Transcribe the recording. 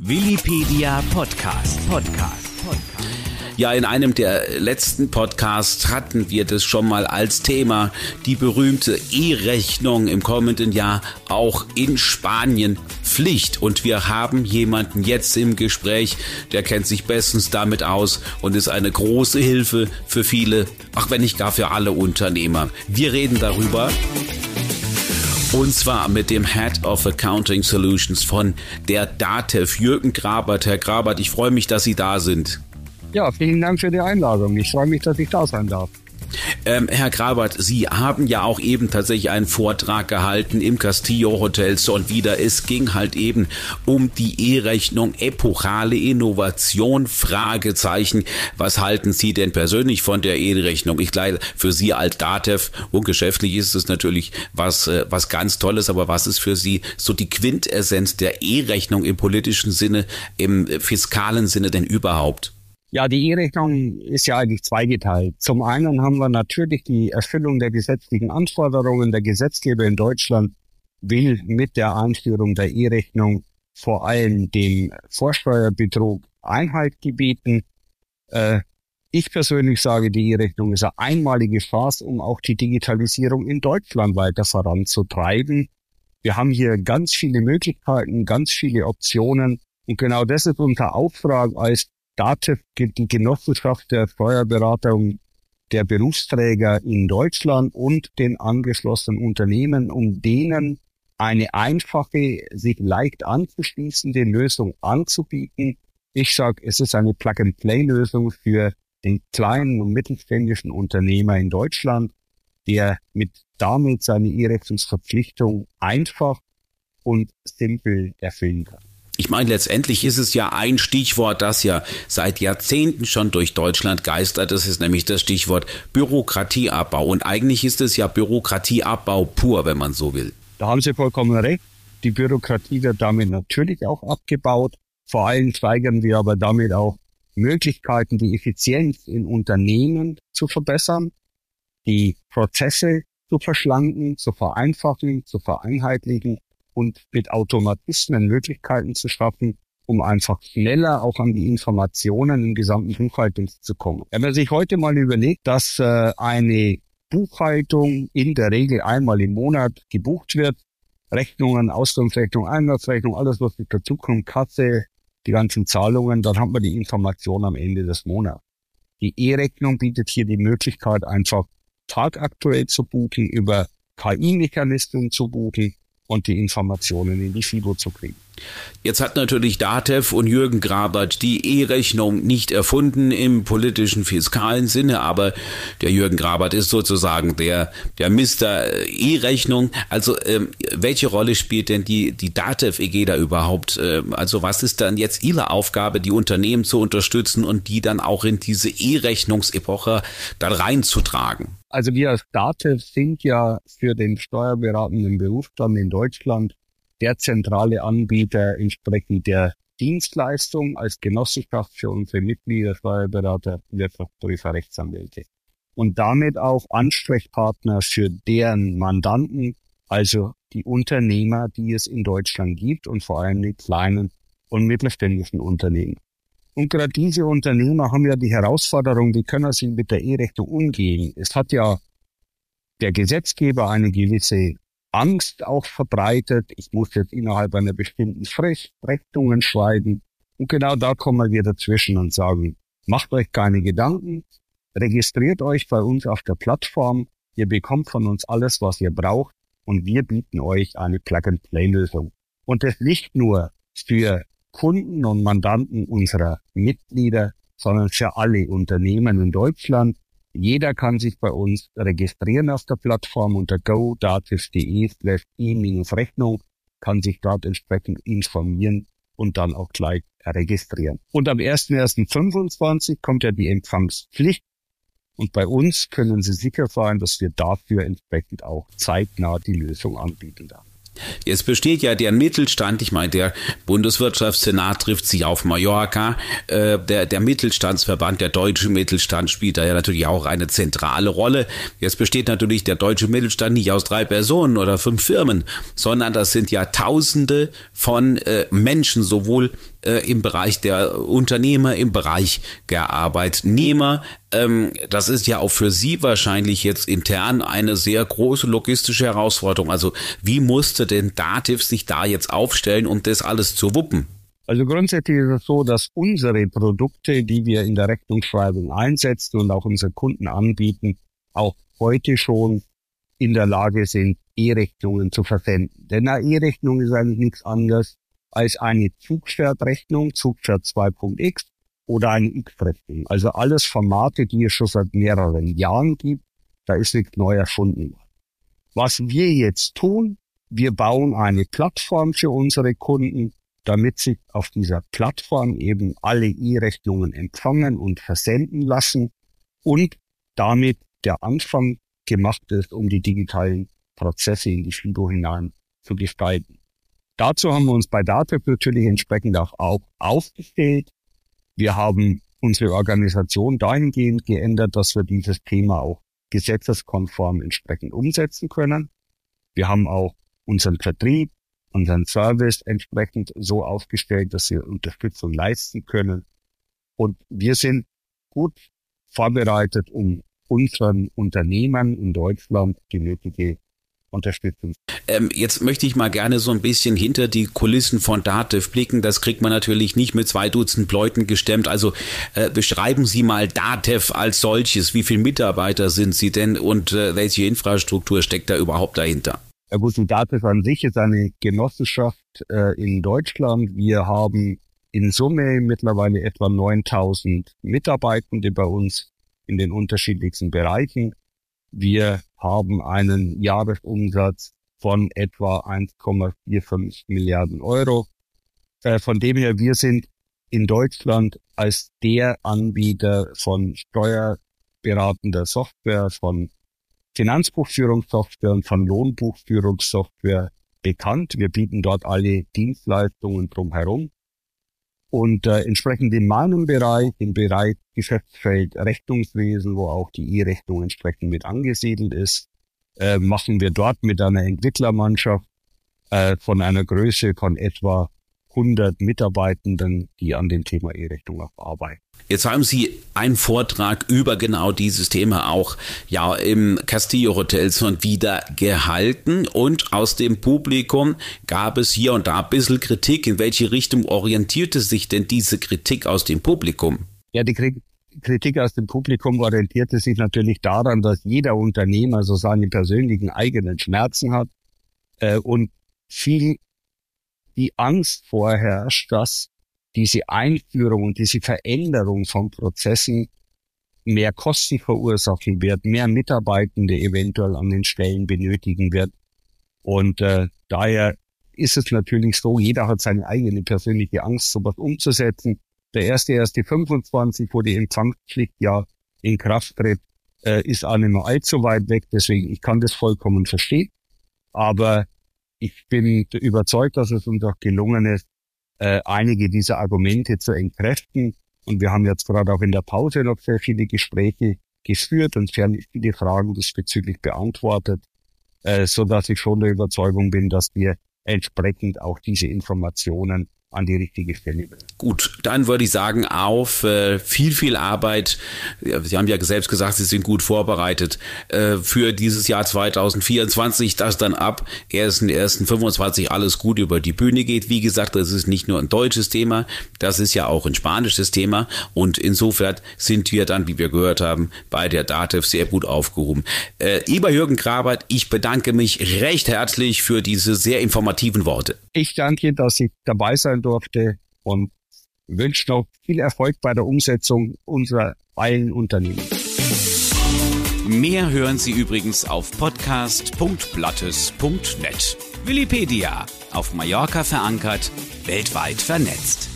Willipedia Podcast. Ja, in einem der letzten Podcasts hatten wir das schon mal als Thema, die berühmte E-Rechnung im kommenden Jahr auch in Spanien Pflicht. Und wir haben jemanden jetzt im Gespräch, der kennt sich bestens damit aus und ist eine große Hilfe für viele, ach wenn nicht gar für alle Unternehmer. Wir reden darüber. Und zwar mit dem Head of Accounting Solutions von der DATEV, Jürgen Grabert. Herr Grabert, ich freue mich, dass Sie da sind. Ja, vielen Dank für die Einladung. Ich freue mich, dass ich da sein darf. Herr Grabert, Sie haben ja auch eben tatsächlich einen Vortrag gehalten im Castillo Hotel Son Vida. Es ging halt eben um die E-Rechnung, epochale Innovation, Fragezeichen. Was halten Sie denn persönlich von der E-Rechnung? Ich glaube, für Sie als DATEV und geschäftlich ist es natürlich was ganz Tolles, aber was ist für Sie so die Quintessenz der E-Rechnung im politischen Sinne, im fiskalen Sinne denn überhaupt? Ja, die E-Rechnung ist ja eigentlich zweigeteilt. Zum einen haben wir natürlich die Erfüllung der gesetzlichen Anforderungen. Der Gesetzgeber in Deutschland will mit der Einführung der E-Rechnung vor allem dem Vorsteuerbetrug Einhalt gebieten. Ich persönlich sage, die E-Rechnung ist eine einmalige Chance, um auch die Digitalisierung in Deutschland weiter voranzutreiben. Wir haben hier ganz viele Möglichkeiten, ganz viele Optionen. Und genau das ist unser Auftrag als DATEV, die Genossenschaft der Steuerberatung der Berufsträger in Deutschland und den angeschlossenen Unternehmen, um denen eine einfache, sich leicht anzuschließende Lösung anzubieten. Ich sage, es ist eine Plug-and-Play-Lösung für den kleinen und mittelständischen Unternehmer in Deutschland, der damit seine E-Rechnungsverpflichtung einfach und simpel erfüllen kann. Ich meine, letztendlich ist es ja ein Stichwort, das ja seit Jahrzehnten schon durch Deutschland geistert. Das ist nämlich das Stichwort Bürokratieabbau. Und eigentlich ist es ja Bürokratieabbau pur, wenn man so will. Da haben Sie vollkommen recht. Die Bürokratie wird damit natürlich auch abgebaut. Vor allem steigern wir aber damit auch Möglichkeiten, die Effizienz in Unternehmen zu verbessern, die Prozesse zu verschlanken, zu vereinfachen, zu vereinheitlichen und mit Automatismen Möglichkeiten zu schaffen, um einfach schneller auch an die Informationen im gesamten Buchhaltung zu kommen. Wenn man sich heute mal überlegt, dass eine Buchhaltung in der Regel einmal im Monat gebucht wird, Rechnungen, Ausgangsrechnung, Eingangsrechnung, alles was mit dazukommt, Kasse, die ganzen Zahlungen, dann hat man die Information am Ende des Monats. Die E-Rechnung bietet hier die Möglichkeit, einfach tagaktuell zu buchen, über KI-Mechanismen zu buchen, und die Informationen in die FIBO zu kriegen. Jetzt hat natürlich DATEV und Jürgen Grabert die E-Rechnung nicht erfunden im politischen, fiskalen Sinne, aber der Jürgen Grabert ist sozusagen der Mr. E-Rechnung. Also welche Rolle spielt denn die DATEV EG da überhaupt? Also was ist dann jetzt Ihre Aufgabe, die Unternehmen zu unterstützen und die dann auch in diese E-Rechnungsepoche dann reinzutragen? Also wir als DATEV sind ja für den steuerberatenden Berufsstand in Deutschland der zentrale Anbieter entsprechend der Dienstleistung als Genossenschaft für unsere Mitglieder, Steuerberater, Wirtschaftsprüfer, Rechtsanwälte. Und damit auch Ansprechpartner für deren Mandanten, also die Unternehmer, die es in Deutschland gibt und vor allem die kleinen und mittelständischen Unternehmen. Und gerade diese Unternehmer haben ja die Herausforderung, wie können sie mit der E-Rechnung umgehen. Es hat ja der Gesetzgeber eine gewisse Angst auch verbreitet. Ich muss jetzt innerhalb einer bestimmten Frist Rechnungen schreiben. Und genau da kommen wir dazwischen und sagen, macht euch keine Gedanken, registriert euch bei uns auf der Plattform. Ihr bekommt von uns alles, was ihr braucht. Und wir bieten euch eine Plug-and-Play-Lösung. Und das nicht nur für Kunden und Mandanten unserer Mitglieder, sondern für alle Unternehmen in Deutschland. Jeder kann sich bei uns registrieren auf der Plattform unter go.datev.de/e-Rechnung, kann sich dort entsprechend informieren und dann auch gleich registrieren. Und am 01.01.25 kommt ja die Empfangspflicht und bei uns können Sie sicher sein, dass wir dafür entsprechend auch zeitnah die Lösung anbieten werden. Jetzt besteht ja der Mittelstand, ich meine, der Bundeswirtschaftssenat trifft sich auf Mallorca, der Mittelstandsverband, der deutsche Mittelstand spielt da ja natürlich auch eine zentrale Rolle. Jetzt besteht natürlich der deutsche Mittelstand nicht aus 3 Personen oder 5 Firmen, sondern das sind ja Tausende von Menschen, sowohl im Bereich der Unternehmer, im Bereich der Arbeitnehmer. Das ist ja auch für Sie wahrscheinlich jetzt intern eine sehr große logistische Herausforderung. Also wie musste denn Dativ sich da jetzt aufstellen, um das alles zu wuppen? Also grundsätzlich ist es so, dass unsere Produkte, die wir in der Rechnungsschreibung einsetzen und auch unsere Kunden anbieten, auch heute schon in der Lage sind, E-Rechnungen zu versenden. Denn eine E-Rechnung ist eigentlich nichts anderes als eine Zugpferdrechnung, Zugpferd 2.x oder eine X-Rechnung. Also alles Formate, die es schon seit mehreren Jahren gibt, da ist nichts neu erfunden worden. Was wir jetzt tun, wir bauen eine Plattform für unsere Kunden, damit sich auf dieser Plattform eben alle E-Rechnungen empfangen und versenden lassen und damit der Anfang gemacht ist, um die digitalen Prozesse in die FIBO hinein zu gestalten. Dazu haben wir uns bei Dativ natürlich entsprechend auch aufgestellt. Wir haben unsere Organisation dahingehend geändert, dass wir dieses Thema auch gesetzeskonform entsprechend umsetzen können. Wir haben auch unseren Vertrieb, unseren Service entsprechend so aufgestellt, dass wir Unterstützung leisten können. Und wir sind gut vorbereitet, um unseren Unternehmen in Deutschland die nötige Unterstützung. Jetzt möchte ich mal gerne so ein bisschen hinter die Kulissen von Dativ blicken. Das kriegt man natürlich nicht mit 2 Dutzend Leuten gestemmt. Also beschreiben Sie mal Dativ als solches. Wie viele Mitarbeiter sind Sie denn und welche Infrastruktur steckt da überhaupt dahinter? Ja gut, die Dativ an sich ist eine Genossenschaft in Deutschland. Wir haben in Summe mittlerweile etwa 9.000 Mitarbeitende bei uns in den unterschiedlichsten Bereichen. Wir haben einen Jahresumsatz von etwa 1,45 Milliarden Euro. Von dem her, wir sind in Deutschland als der Anbieter von steuerberatender Software, von Finanzbuchführungssoftware und von Lohnbuchführungssoftware bekannt. Wir bieten dort alle Dienstleistungen drumherum. Und entsprechend in meinem Bereich, im Bereich Geschäftsfeld Rechnungswesen, wo auch die E-Rechnung entsprechend mit angesiedelt ist, machen wir dort mit einer Entwicklermannschaft von einer Größe von etwa 100 Mitarbeitenden, die an dem Thema E-Rechnung auch arbeiten. Jetzt haben Sie einen Vortrag über genau dieses Thema auch im Castillo Hotel schon wieder gehalten und aus dem Publikum gab es hier und da ein bisschen Kritik. In welche Richtung orientierte sich denn diese Kritik aus dem Publikum? Ja, die Kritik aus dem Publikum orientierte sich natürlich daran, dass jeder Unternehmer so seine persönlichen eigenen Schmerzen hat und viel die Angst vorherrscht, dass diese Einführung und diese Veränderung von Prozessen mehr Kosten verursachen wird, mehr Mitarbeitende eventuell an den Stellen benötigen wird. Und daher ist es natürlich so, jeder hat seine eigene persönliche Angst, sowas umzusetzen. Der 1.1.25, wo die Empfangspflicht ja in Kraft tritt, ist auch nicht mehr allzu weit weg. Deswegen, ich kann das vollkommen verstehen. Aber ich bin überzeugt, dass es uns auch gelungen ist, einige dieser Argumente zu entkräften. Und wir haben jetzt gerade auch in der Pause noch sehr viele Gespräche geführt und sehr viele Fragen diesbezüglich beantwortet, so dass ich schon der Überzeugung bin, dass wir entsprechend auch diese Informationen an die richtige Stelle bringen. Gut, dann würde ich sagen, auf viel Arbeit. Sie haben ja selbst gesagt, Sie sind gut vorbereitet für dieses Jahr 2024, dass dann ab 1.1.25 alles gut über die Bühne geht. Wie gesagt, das ist nicht nur ein deutsches Thema, das ist ja auch ein spanisches Thema und insofern sind wir dann, wie wir gehört haben, bei der Dativ sehr gut aufgehoben. Lieber Jürgen Grabert, ich bedanke mich recht herzlich für diese sehr informativen Worte. Ich danke, dass ich dabei sein durfte und wünsche noch viel Erfolg bei der Umsetzung unserer allen Unternehmen. Mehr hören Sie übrigens auf podcast.blattes.net. Willipedia, auf Mallorca verankert, weltweit vernetzt.